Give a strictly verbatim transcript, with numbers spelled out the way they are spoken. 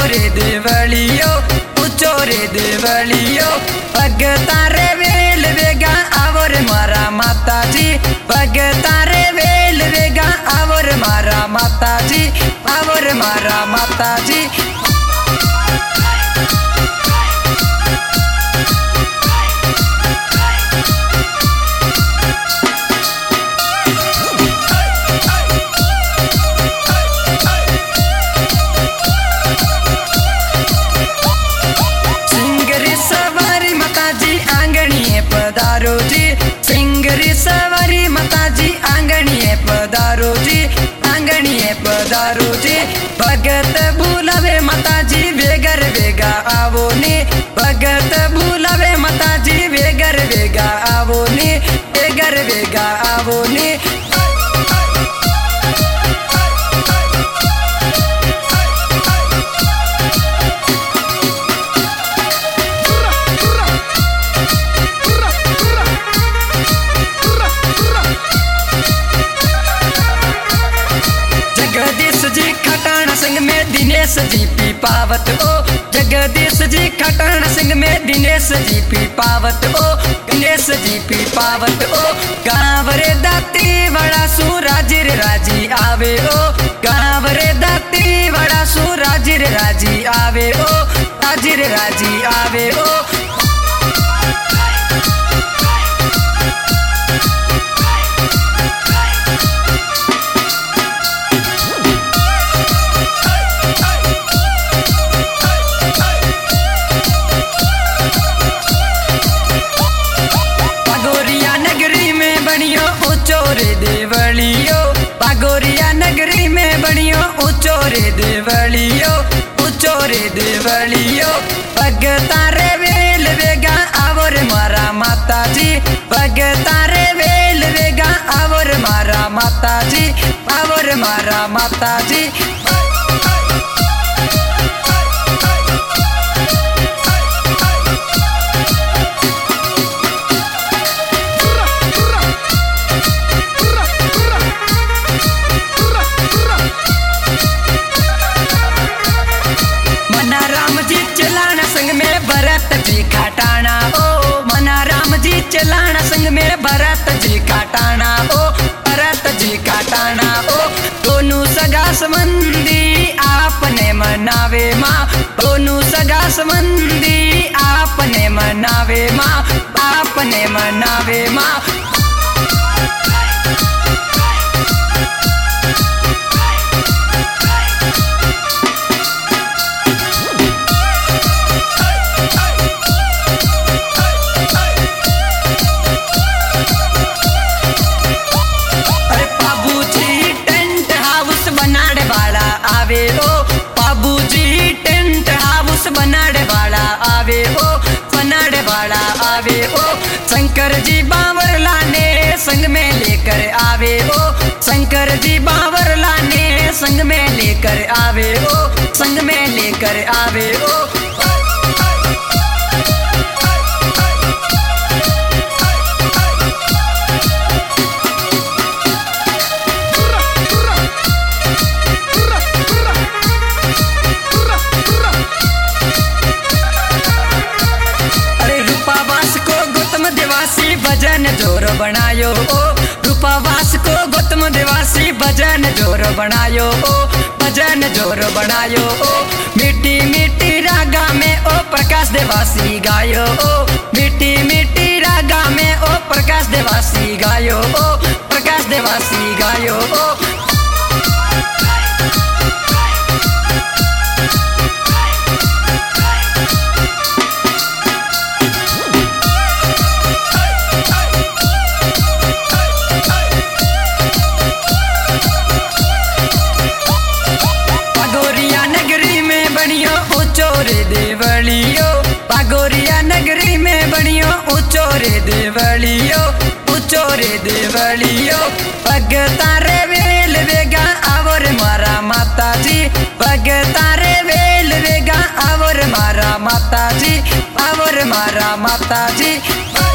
रे देवलियो ऊंचो रे देवलियो भगता रे वेल वेगा आवरे मारा माता जी भगता रे वेल वेगा आवरे मारा माता जी आवरे मारा माता जी। पधारो जी सिंगरी सवारी माता जी आंगणिये पधारो जी आंगणिये पधारो जी भगत भूलवे माता जी वेगर वेगा आवो नी भगत भूलवे माता जी वेगर वेगा आवो नी वेगर वेगा आवो नी। जगदीश जी खटाण सिंह में दिनेश जी पी पावत ओ जगदीश जी खटाण सिंह में दिनेश जी पी पावत ओ दिनेश जी पी पावत ओ गाँव रे दाती बड़ा सू राजिर राजी आवे ओ गाँव रे दाती बड़ा सू राजिर राजी आवे ओ राजिर राजी आवे ओ। ऊंचो रे देवलियो बागोरिया नगरी में बनियो ऊंचो रे देवलियो ऊंचो रे देवलियो भगता रे वेल वेगा आवरे मारा माता जी भगता रे वेल वेगा आवरे मारा माता जी आवरे मारा माता जी। भरत जी खटाना ओ मना राम जी चलाना संग में भरत जी खटाना ओ भरत जी खटाना ओ दोनों सगा संबंधी आपने मनावे माँ दोनों सगा संबंधी आपने मनावे माँ आपने मनावे माँ। आवे ओ बाबूजी टेंट हाउस बनाने वाला आवे ओ बनाने वाला आवे ओ शंकर जी बावर लाने संग में लेकर आवे ओ शंकर जी बावर लाने संग में लेकर आवे ओ संग में लेकर आवे ओ। भजन जोर बनायो ओ रूपावास को गौतम देवासी भजन जोर बनायो ओ भजन जोर बनायो ओ मिट्टी मिट्टी रागा में ओ प्रकाश देवासी गायो ओ मिट्टी मिट्टी रागा में ओ प्रकाश देवासी गायो ओ प्रकाश देवासी गायो ओ। ऊंचो रे देवलियो बागोरिया नगरी में बनियो ऊंचो रे देवलियो ऊंचो रे देवलियो भगता रे वेल वेगा आवरे मारा माता जी भगता रे वेल वेगा आवरे मारा माता जी आवरे मारा माता जी।